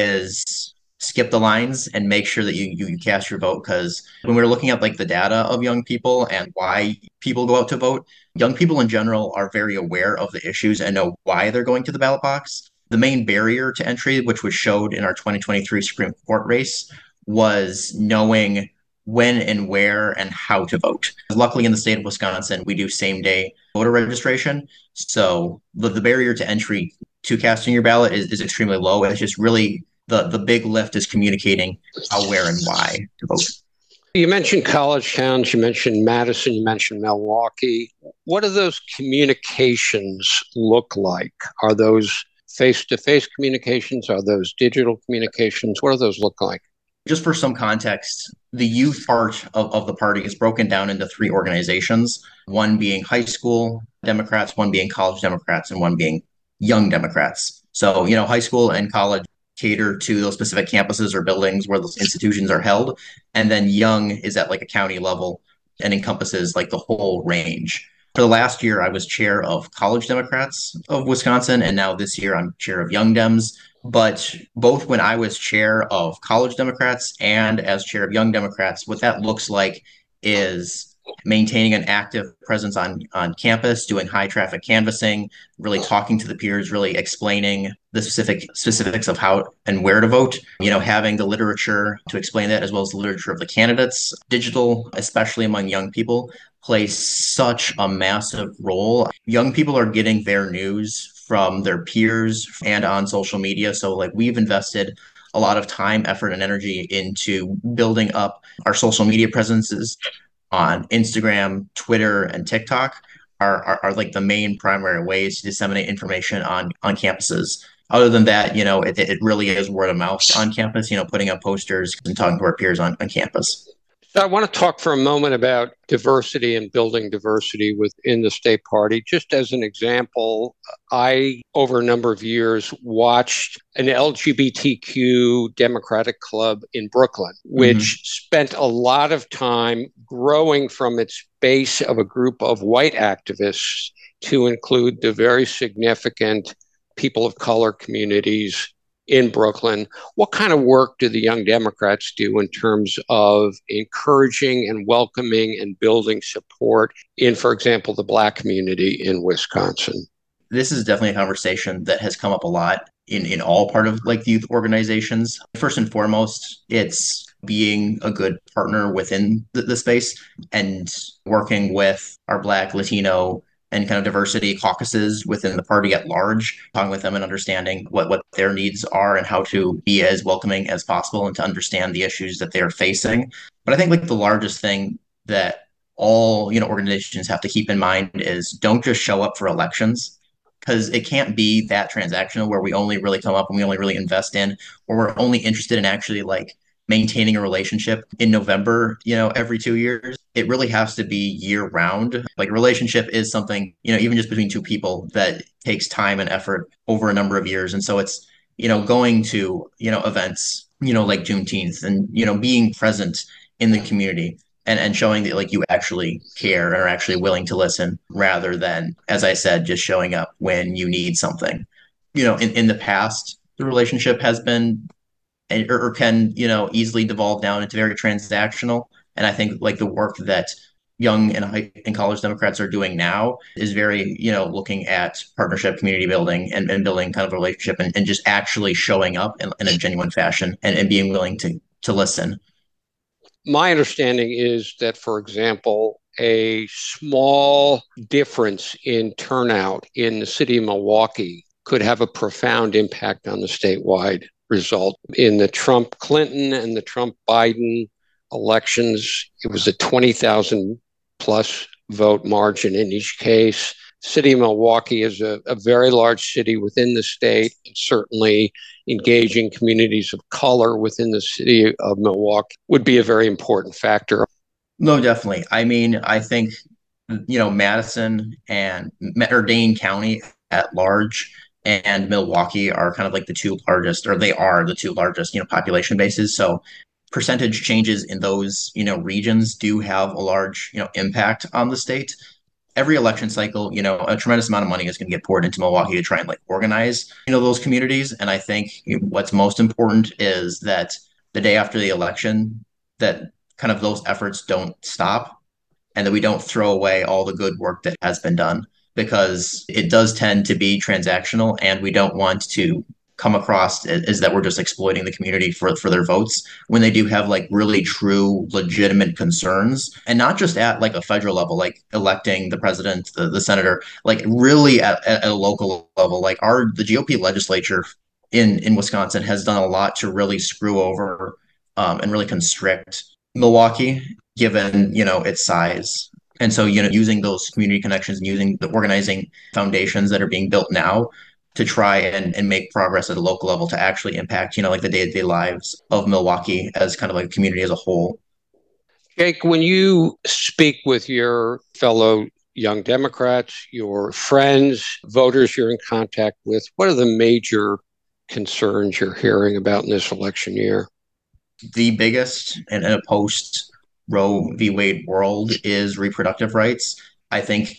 is skip the lines and make sure that you cast your vote. Because when we're looking at like the data of young people and why people go out to vote, young people in general are very aware of the issues and know why they're going to the ballot box. The main barrier to entry, which was showed in our 2023 Supreme Court race, was knowing when and where and how to vote. Luckily, in the state of Wisconsin, we do same-day voter registration. So the barrier to entry to casting your ballot is extremely low. It's just really the big lift is communicating how, where, and why to vote. You mentioned college towns, you mentioned Madison, you mentioned Milwaukee. What do those communications look like? Are those face-to-face communications? Are those digital communications? What do those look like? Just for some context, the youth part of the party is broken down into three organizations, one being high school Democrats, one being college Democrats, and one being young Democrats. So, high school and college cater to those specific campuses or buildings where those institutions are held. And then young is at like a county level and encompasses like the whole range. For the last year, I was chair of College Democrats of Wisconsin, and now this year I'm chair of Young Dems. But both when I was chair of College Democrats and as chair of Young Democrats, what that looks like is maintaining an active presence on campus, doing high traffic canvassing, really talking to the peers, really explaining the specifics of how and where to vote, having the literature to explain that, as well as the literature of the candidates. Digital, especially among young people, plays such a massive role. Young people are getting their news from their peers and on social media. So like we've invested a lot of time, effort, and energy into building up our social media presences on Instagram, Twitter, and TikTok are like the main primary ways to disseminate information on campuses. Other than that, it really is word of mouth on campus, putting up posters and talking to our peers on campus. So I want to talk for a moment about diversity and building diversity within the state party. Just as an example, I, over a number of years, watched an LGBTQ Democratic Club in Brooklyn, which spent a lot of time growing from its base of a group of white activists to include the very significant people of color communities in Brooklyn. What kind of work do the Young Democrats do in terms of encouraging and welcoming and building support in, for example, the Black community in Wisconsin? This is definitely a conversation that has come up a lot in all part of like youth organizations. First and foremost, it's being a good partner within the space and working with our Black, Latino, and kind of diversity caucuses within the party at large, talking with them and understanding what their needs are and how to be as welcoming as possible and to understand the issues that they're facing. But I think like the largest thing that all organizations have to keep in mind is don't just show up for elections, because it can't be that transactional where we only really come up and we only really invest in, or we're only interested in actually like maintaining a relationship in November, every 2 years. It really has to be year round. Like a relationship is something, even just between two people that takes time and effort over a number of years. And so it's, going to, events, like Juneteenth and, being present in the community and showing that like you actually care and are actually willing to listen rather than, as I said, just showing up when you need something. In the past, the relationship has been or can easily devolve down into very transactional. And I think like the work that young and college Democrats are doing now is very looking at partnership, community building, and building kind of a relationship and just actually showing up in a genuine fashion and being willing to listen. My understanding is that, for example, a small difference in turnout in the city of Milwaukee could have a profound impact on the statewide result. In the Trump Clinton and the Trump Biden elections, it was a 20,000 plus vote margin in each case. City of Milwaukee is a very large city within the state, and certainly engaging communities of color within the city of Milwaukee would be a very important factor. No, definitely. I mean, I think, Madison or Dane County at large and Milwaukee are kind of like the two largest, or they are the two largest, population bases. So percentage changes in those, regions do have a large, impact on the state. Every election cycle, a tremendous amount of money is going to get poured into Milwaukee to try and like organize, those communities. And I think what's most important is that the day after the election, that kind of those efforts don't stop and that we don't throw away all the good work that has been done, because it does tend to be transactional and we don't want to come across as that we're just exploiting the community for their votes when they do have like really true legitimate concerns, and not just at like a federal level, like electing the president, the senator, like really at a local level. Like the GOP legislature in Wisconsin has done a lot to really screw over and really constrict Milwaukee, given, its size. And so, using those community connections and using the organizing foundations that are being built now to try and make progress at a local level to actually impact, like the day-to-day lives of Milwaukee as kind of like a community as a whole. Jake, when you speak with your fellow young Democrats, your friends, voters you're in contact with, what are the major concerns you're hearing about in this election year? The biggest in a post Roe v. Wade world is reproductive rights. I think,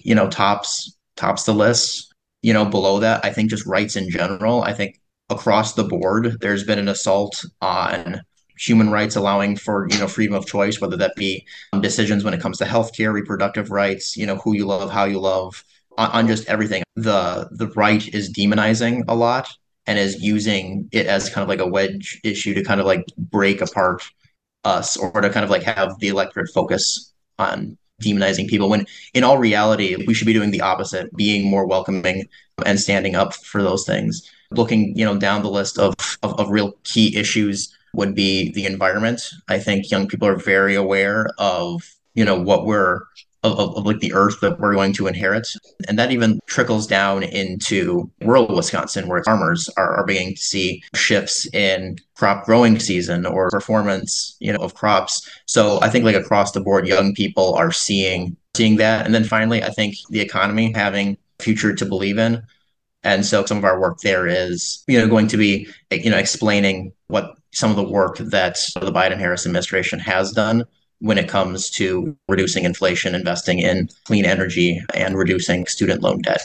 tops the list. Below that, I think just rights in general. I think across the board, there's been an assault on human rights, allowing for, freedom of choice, whether that be decisions when it comes to healthcare, reproductive rights, who you love, how you love, on just everything. The right is demonizing a lot and is using it as kind of like a wedge issue to kind of like break apart us, or to kind of like have the electorate focus on demonizing people, when in all reality we should be doing the opposite, being more welcoming and standing up for those things. Looking, down the list of real key issues would be the environment. I think young people are very aware of, what we're of like the earth that we're going to inherit. And that even trickles down into rural Wisconsin, where farmers are beginning to see shifts in crop growing season or performance, of crops. So I think like across the board, young people are seeing that. And then finally, I think the economy having a future to believe in. And so some of our work there is, going to be, explaining what some of the work that the Biden-Harris administration has done when it comes to reducing inflation, investing in clean energy, and reducing student loan debt.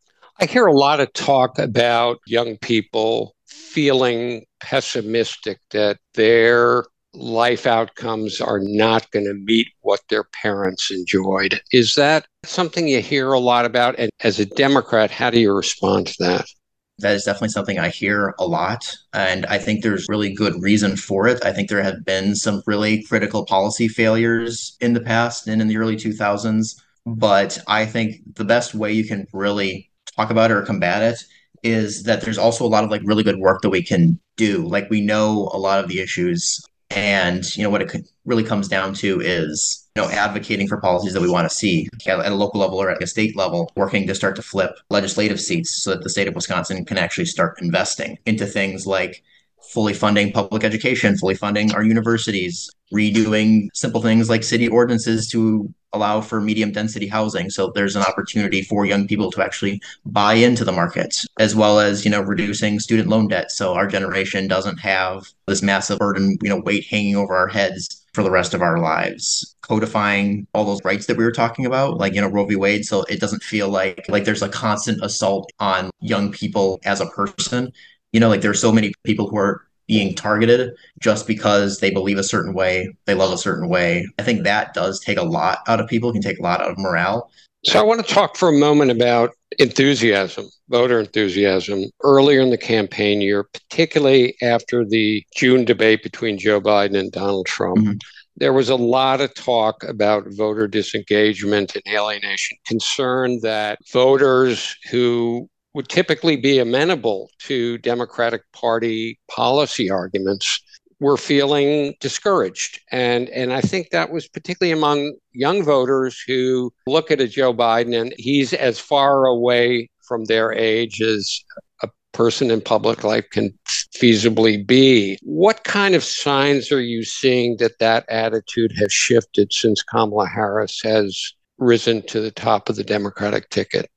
I hear a lot of talk about young people feeling pessimistic that their life outcomes are not going to meet what their parents enjoyed. Is that something you hear a lot about? And as a Democrat, how do you respond to that? That is definitely something I hear a lot. And I think there's really good reason for it. I think there have been some really critical policy failures in the past and in the early 2000s. But I think the best way you can really talk about it or combat it is that there's also a lot of like really good work that we can do. Like we know a lot of the issues, and what it really comes down to is advocating for policies that we want to see at a local level or at a state level, working to start to flip legislative seats so that the state of Wisconsin can actually start investing into things like fully funding public education, fully funding our universities, redoing simple things like city ordinances to allow for medium density housing. So there's an opportunity for young people to actually buy into the market, as well as, reducing student loan debt. So our generation doesn't have this massive burden, weight hanging over our heads for the rest of our lives. Codifying all those rights that we were talking about, like, Roe v. Wade. So it doesn't feel like there's a constant assault on young people as a person. Like there's so many people who are being targeted just because they believe a certain way, they love a certain way. I think that does take a lot out of people, can take a lot out of morale. So I want to talk for a moment about enthusiasm, voter enthusiasm. Earlier in the campaign year, particularly after the June debate between Joe Biden and Donald Trump, there was a lot of talk about voter disengagement and alienation, concern that voters who would typically be amenable to Democratic Party policy arguments were feeling discouraged. And I think that was particularly among young voters who look at a Joe Biden and he's as far away from their age as a person in public life can feasibly be. What kind of signs are you seeing that attitude has shifted since Kamala Harris has risen to the top of the Democratic ticket?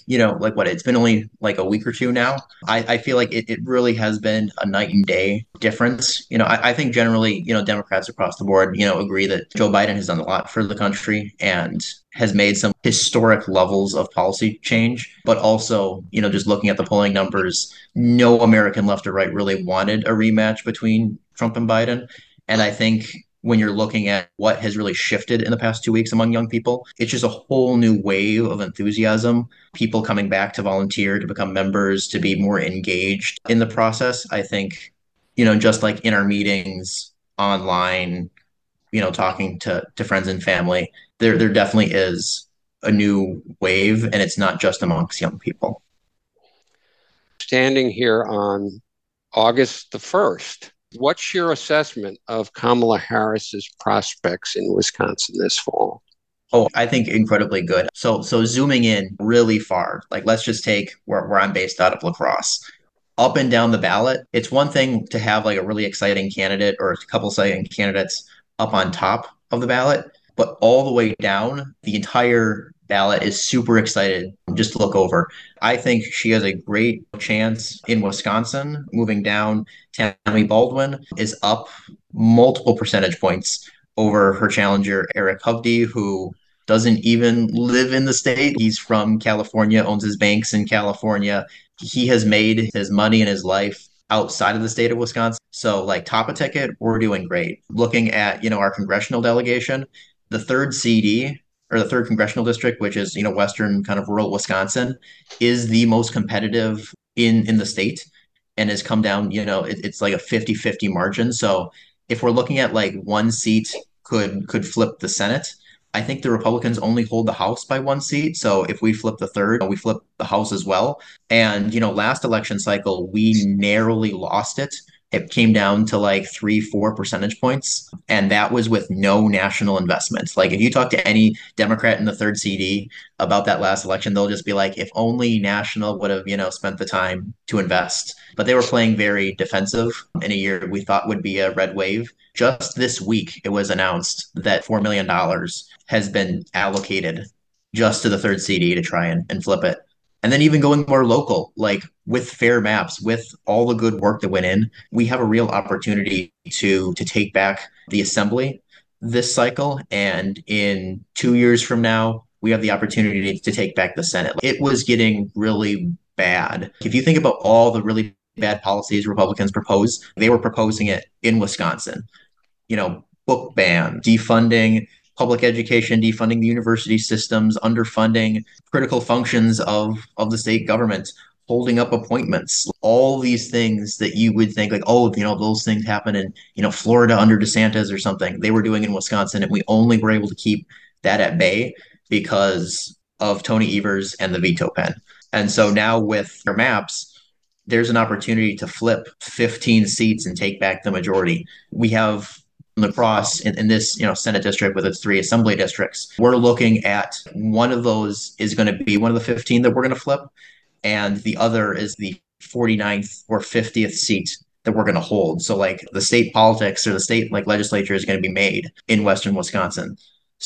It's been only like a week or two now. I feel like it really has been a night and day difference. I think generally, Democrats across the board, agree that Joe Biden has done a lot for the country and has made some historic levels of policy change. But also, just looking at the polling numbers, no American left or right really wanted a rematch between Trump and Biden. And I think when you're looking at what has really shifted in the past 2 weeks among young people, it's just a whole new wave of enthusiasm, people coming back to volunteer, to become members, to be more engaged in the process. I think, just like in our meetings online, talking to friends and family, there definitely is a new wave, and it's not just amongst young people. Standing here on August the 1st, What's your assessment of Kamala Harris's prospects in Wisconsin this fall? Oh, I think incredibly good. So zooming in really far, like let's just take where I'm based out of La Crosse. Up and down the ballot, it's one thing to have like a really exciting candidate or a couple exciting candidates up on top of the ballot, but all the way down, the entire ballot is super excited just to look over. I think she has a great chance in Wisconsin. Moving down, Tammy Baldwin is up multiple percentage points over her challenger, Eric Hovde, who doesn't even live in the state. He's from California, owns his banks in California. He has made his money in his life outside of the state of Wisconsin. So like top a ticket, we're doing great. Looking at, our congressional delegation, the third CD or the third congressional district, which is, western kind of rural Wisconsin, is the most competitive in the state and has come down, it's like a 50-50 margin. So if we're looking at like one seat could flip the Senate, I think the Republicans only hold the House by one seat. So if we flip the third, we flip the House as well. And, last election cycle, we narrowly lost it. It came down to like 3-4 percentage points. And that was with no national investments. Like if you talk to any Democrat in the third CD about that last election, they'll just be like, if only national would have, spent the time to invest. But they were playing very defensive in a year we thought would be a red wave. Just this week, it was announced that $4 million has been allocated just to the third CD to try and flip it. And then even going more local, like with fair maps, with all the good work that went in, we have a real opportunity to take back the assembly this cycle. And in 2 years from now, we have the opportunity to take back the Senate. It was getting really bad. If you think about all the really bad policies Republicans proposed, they were proposing it in Wisconsin. Book ban, defunding public education, defunding the university systems, underfunding critical functions of the state government, holding up appointments, all these things that you would think like, oh, those things happen in, Florida under DeSantis or something. They were doing in Wisconsin, and we only were able to keep that at bay because of Tony Evers and the veto pen. And so now with their maps, there's an opportunity to flip 15 seats and take back the majority. We have La Crosse in this, Senate district with its 3 assembly districts. We're looking at one of those is going to be one of the 15 that we're going to flip, and the other is the 49th or 50th seat that we're going to hold. So like the state politics or the state like legislature is going to be made in Western Wisconsin.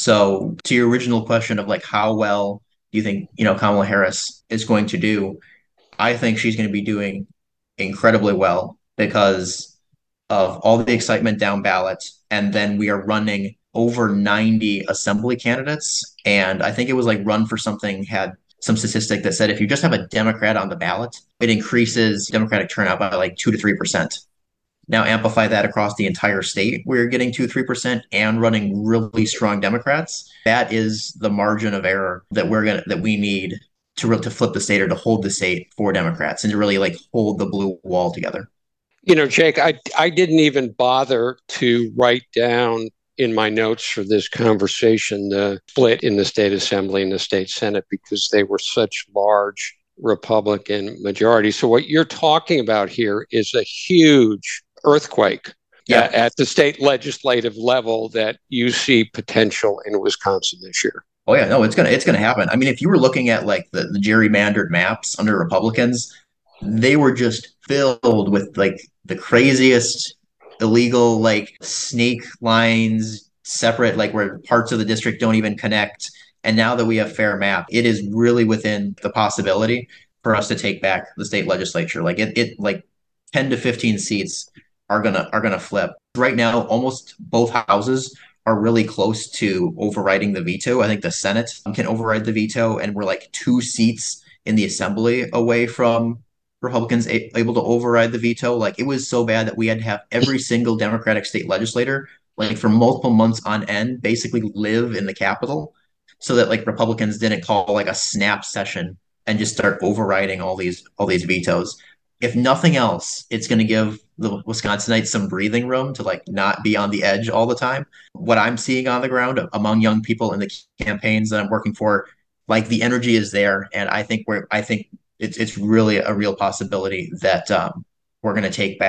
So to your original question of like how well do you think, Kamala Harris is going to do? I think she's going to be doing incredibly well because of all the excitement down ballot. And then we are running over 90 assembly candidates. And I think it was like Run for Something had some statistic that said if you just have a Democrat on the ballot, it increases Democratic turnout by like 2 to 3%. Now amplify that across the entire state, where you're getting 2-3% and running really strong Democrats. That is the margin of error that we need to flip the state or to hold the state for Democrats and to really like hold the blue wall together. Jake, I didn't even bother to write down in my notes for this conversation the split in the state assembly and the state Senate because they were such large Republican majorities. So what you're talking about here is a huge earthquake at the state legislative level that you see potential in Wisconsin this year. Oh yeah, no, it's gonna happen. I mean, if you were looking at like the gerrymandered maps under Republicans, they were just filled with like the craziest illegal like snake lines, separate like where parts of the district don't even connect. And now that we have fair map, it is really within the possibility for us to take back the state legislature. Like it like 10 to 15 seats are gonna flip. Right now, almost both houses are really close to overriding the veto. I think the Senate can override the veto, and we're like 2 seats in the assembly away from Republicans able to override the veto. Like it was so bad that we had to have every single Democratic state legislator, like for multiple months on end, basically live in the Capitol so that like Republicans didn't call like a snap session and just start overriding all these vetoes. If nothing else, it's going to give the Wisconsinites some breathing room to like not be on the edge all the time. What I'm seeing on the ground among young people in the campaigns that I'm working for, like the energy is there, and I think it's really a real possibility that we're going to take back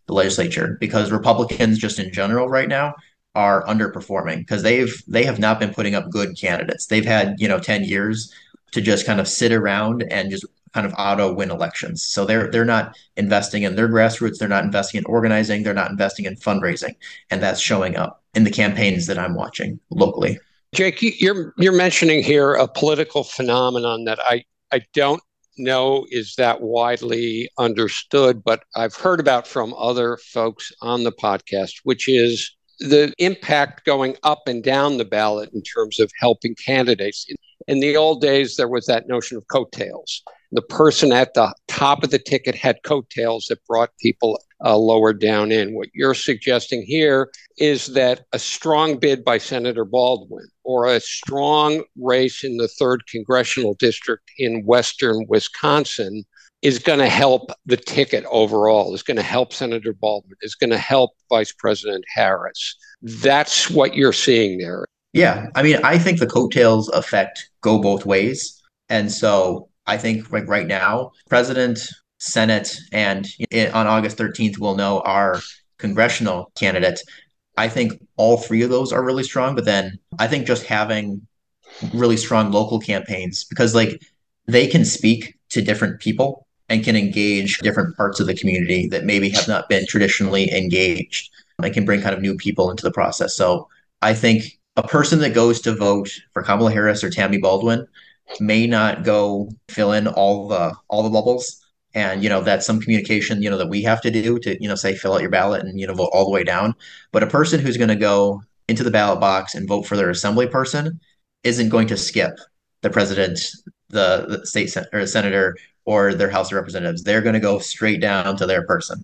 the legislature, because Republicans just in general right now are underperforming because they have not been putting up good candidates. They've had, 10 years to just kind of sit around and just kind of auto win elections. So they're not investing in their grassroots, they're not investing in organizing, they're not investing in fundraising, and that's showing up in the campaigns that I'm watching locally. Jake, you're mentioning here a political phenomenon that I don't know is that widely understood, but I've heard about from other folks on the podcast, which is the impact going up and down the ballot in terms of helping candidates. In the old days, there was that notion of coattails. The person at the top of the ticket had coattails that brought people lower down in. What you're suggesting here is that a strong bid by Senator Baldwin or a strong race in the 3rd congressional district in western Wisconsin is going to help the ticket overall, is going to help Senator Baldwin, is going to help Vice President Harris. That's what you're seeing there. Yeah, I mean, I think the coattails effect go both ways. And so I think like right now, President, Senate, and on August 13th, we'll know our congressional candidate. I think all three of those are really strong. But then I think just having really strong local campaigns, because like they can speak to different people and can engage different parts of the community that maybe have not been traditionally engaged and can bring kind of new people into the process. So I think a person that goes to vote for Kamala Harris or Tammy Baldwin may not go fill in all the bubbles. And that's some communication that we have to do to say fill out your ballot and vote all the way down. But a person who's going to go into the ballot box and vote for their assembly person isn't going to skip the president, the state or senator, or their House of Representatives. They're going to go straight down to their person.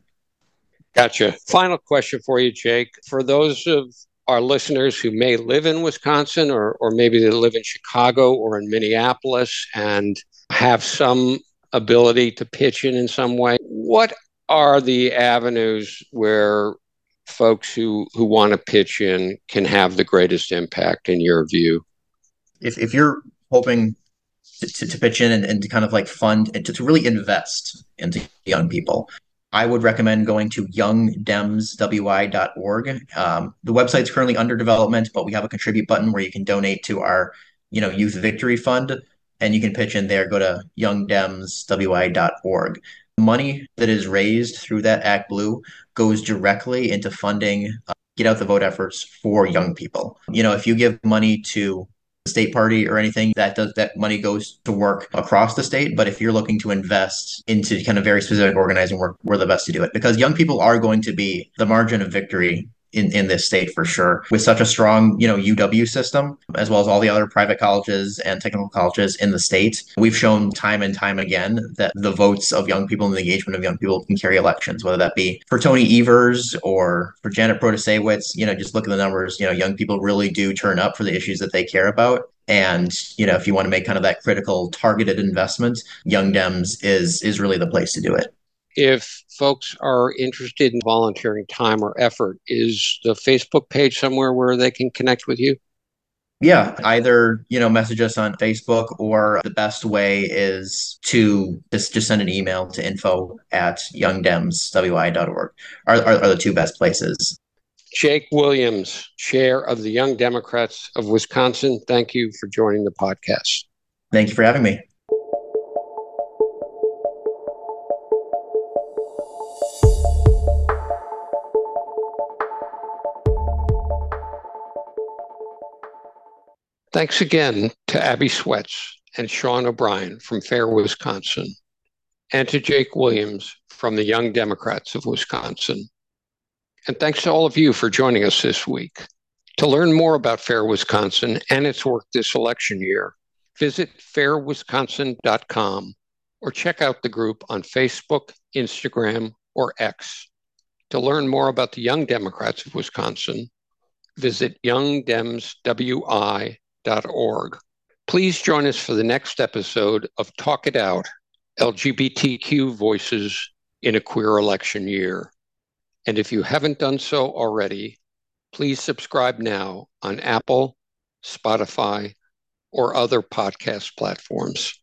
Gotcha. Final question for you, Jake. For those of our listeners who may live in Wisconsin or maybe they live in Chicago or in Minneapolis and have some ability to pitch in some way, what are the avenues where folks who want to pitch in can have the greatest impact in your view? If you're hoping to pitch in and to kind of like fund and to really invest into young people, I would recommend going to youngdemswi.org. The website's currently under development, but we have a contribute button where you can donate to our, Youth Victory Fund, and you can pitch in there. Go to youngdemswi.org. The money that is raised through that Act Blue goes directly into funding get out the vote efforts for young people. If you give money to the state party or anything, that money goes to work across the state. But if you're looking to invest into kind of very specific organizing work, we're the best to do it, because young people are going to be the margin of victory in this state for sure. With such a strong, UW system, as well as all the other private colleges and technical colleges in the state, we've shown time and time again that the votes of young people and the engagement of young people can carry elections, whether that be for Tony Evers or for Janet Protasewicz. Just look at the numbers. Young people really do turn up for the issues that they care about. And, if you want to make kind of that critical targeted investment, Young Dems is really the place to do it. If folks are interested in volunteering time or effort, is the Facebook page somewhere where they can connect with you? Yeah, either, message us on Facebook, or the best way is to just send an email to info@youngdemswi.org are the two best places. Jake Williams, Chair of the Young Democrats of Wisconsin, thank you for joining the podcast. Thank you for having me. Thanks again to Abby Swetz and Sean O'Brien from Fair Wisconsin, and to Jake Williams from the Young Democrats of Wisconsin. And thanks to all of you for joining us this week. To learn more about Fair Wisconsin and its work this election year, visit fairwisconsin.com or check out the group on Facebook, Instagram, or X. To learn more about the Young Democrats of Wisconsin, visit youngdemswi.org. Please join us for the next episode of Talk It Out, LGBTQ Voices in a Queer Election Year. And if you haven't done so already, please subscribe now on Apple, Spotify, or other podcast platforms.